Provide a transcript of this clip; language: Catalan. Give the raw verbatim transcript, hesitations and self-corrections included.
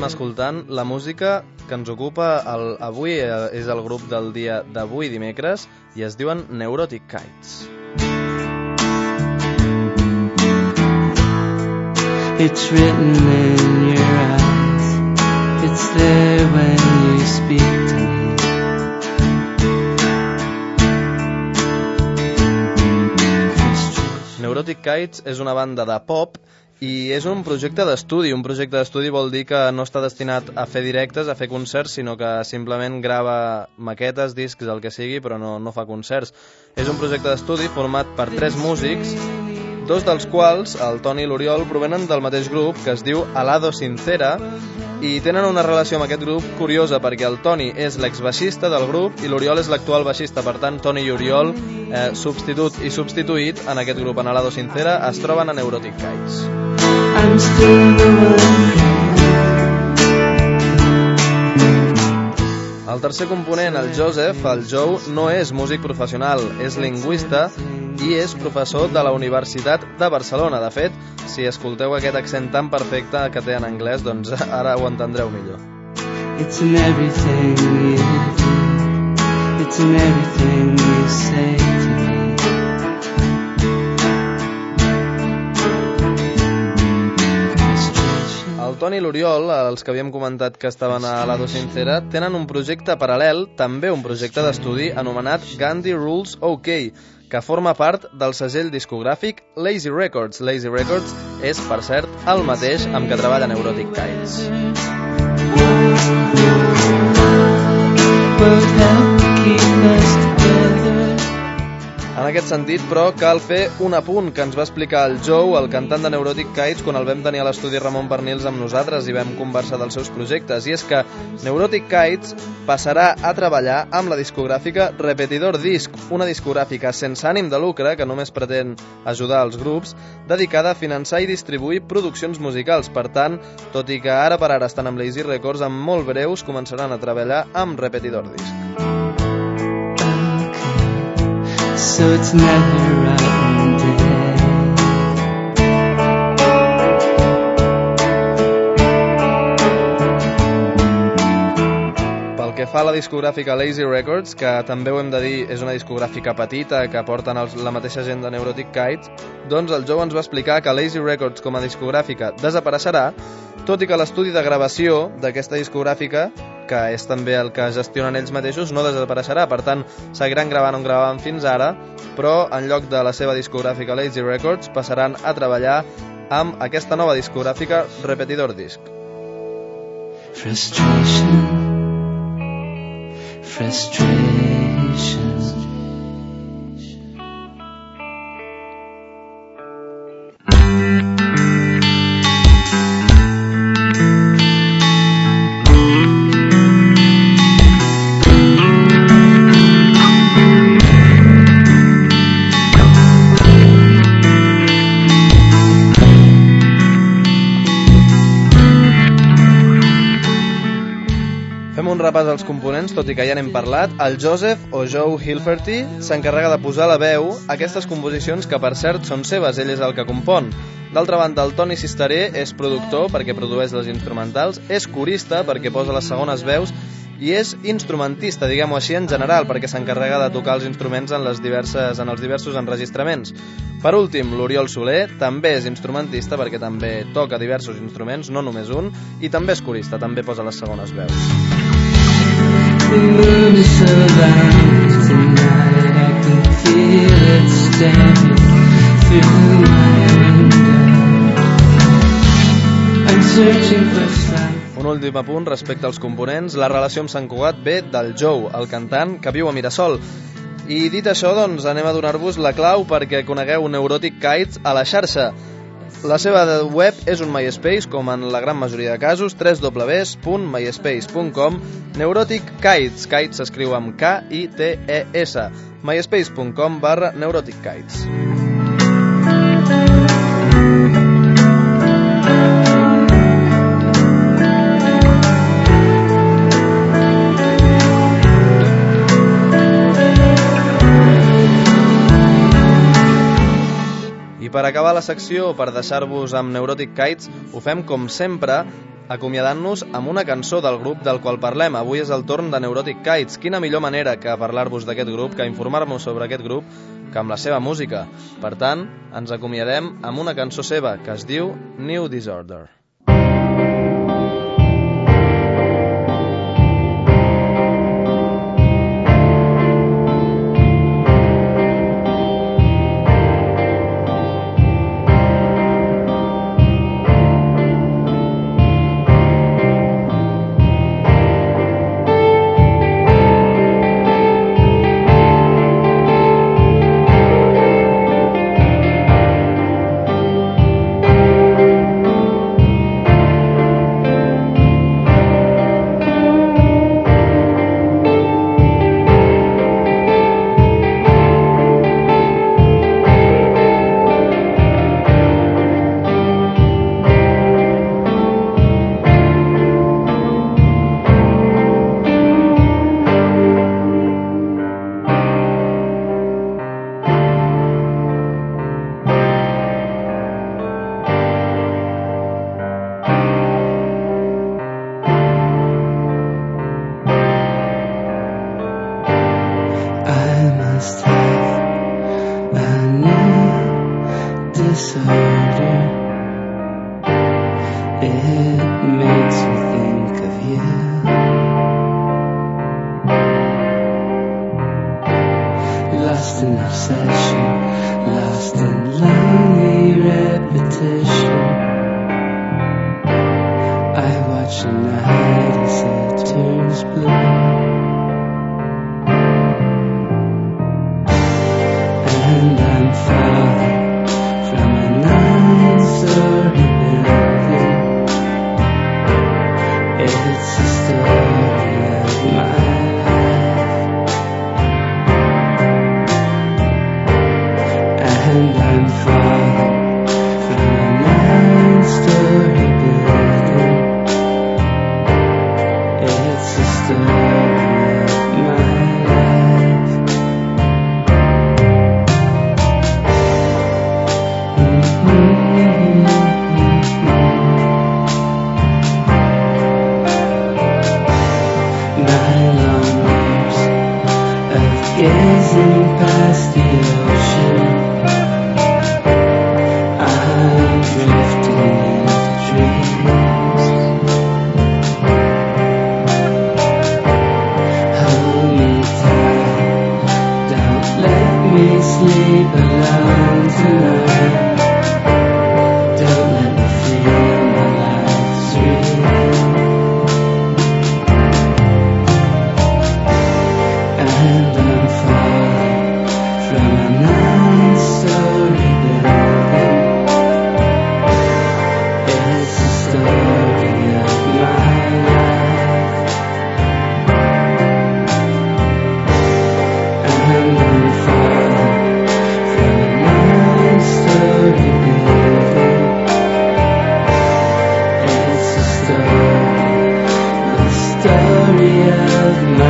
escoltant la música que ens ocupa el, avui, és el grup del dia d'avui dimecres i es diuen Neurotic Kites. It's written in your eyes, it's there when you speak to me. Neurotic Kites és una banda de pop i és un projecte d'estudi. Un projecte d'estudi vol dir que no està destinat a fer directes, a fer concerts, sinó que simplement grava maquetes, discs, el que sigui, però no, no fa concerts. És un projecte d'estudi format per tres músics, dos dels quals, el Toni i l'Oriol, provenen del mateix grup, que es diu Alado Sincera, i tenen una relació amb aquest grup curiosa, perquè el Toni és l'exbaixista del grup i l'Oriol és l'actual baixista. Per tant, Toni i Oriol, eh, substitut i substituït en aquest grup, en Alado Sincera, es troben a Neurotic Kites. I'm still the one. El tercer component, el Joseph, el Joe, no és músic professional, és lingüista i és professor de la Universitat de Barcelona. De fet, si escolteu aquest accent tan perfecte que té en anglès, doncs ara ho entendreu millor. It's in everything you do. It's in everything you say to me. El Toni i l'Oriol, els que havíem comentat que estaven a Alado Sincera, tenen un projecte paral·lel, també un projecte d'estudi, anomenat Gandhi Rules OK, que forma part del segell discogràfic Lazy Records. Lazy Records és, per cert, el mateix amb què treballa Neurotic Kites. En aquest sentit, però, cal fer un apunt que ens va explicar el Joe, el cantant de Neurotic Kites, quan el vam tenir a l'estudi Ramon Pernils amb nosaltres i vam conversar dels seus projectes, i és que Neurotic Kites passarà a treballar amb la discogràfica Repetidor Disc, una discogràfica sense ànim de lucre que només pretén ajudar els grups, dedicada a finançar i distribuir produccions musicals. Per tant, tot i que ara per ara estan amb Lazy Records, en molt breus començaran a treballar amb Repetidor Disc. So it's never out day. Pel que fa a la discogràfica Lazy Records, que també ho hem de dir és una discogràfica petita que porten els, la mateixa gent de Neurotic Kites, doncs el Joe ens va explicar que Lazy Records com a discogràfica desapareixerà, tot i que l'estudi de gravació d'aquesta discogràfica, que és també el que gestionen ells mateixos, no desapareixerà. Per tant, seguiran gravant on gravaven fins ara, però en lloc de la seva discogràfica Lazy Records passaran a treballar amb aquesta nova discogràfica Repetidor Disc. Frustration, frustration. Un repàs als components, tot i que ja n'hem parlat. El Joseph, o Joe Hilferty, s'encarrega de posar la veu a aquestes composicions que, per cert, són seves, ell és el que compon. D'altra banda, el Toni Sisteré és productor perquè produeix les instrumentals, és corista perquè posa les segones veus i és instrumentista, diguem-ho així, en general, perquè s'encarrega de tocar els instruments en, les diverses, en els diversos enregistraments. Per últim, l'Oriol Soler també és instrumentista perquè també toca diversos instruments, no només un, i també és corista, també posa les segones veus. The moon is so loud tonight, I can feel it staring through my window. I'm searching for some. Un últim apunt respecte als components. La relació amb Sant Cugat ve del Joe, el cantant que viu a Mirasol. I dit això, doncs, anem a donar-vos la clau perquè conegueu Neurotic Kites a la xarxa. La seva web és un MySpace, com en la gran majoria de casos, w w w punt myspace punt com. Neurotic Kites, Kites s'escriu amb K I T E S, myspace punt com barra Neurotic Kites. I per acabar la secció, per deixar-vos amb Neurotic Kites, ho fem com sempre acomiadant-nos amb una cançó del grup del qual parlem. Avui és el torn de Neurotic Kids. Quina millor manera que parlar-vos d'aquest grup, que informar-vos sobre aquest grup, que amb la seva música. Per tant, ens acomiadem amb una cançó seva que es diu New Disorder. Story of my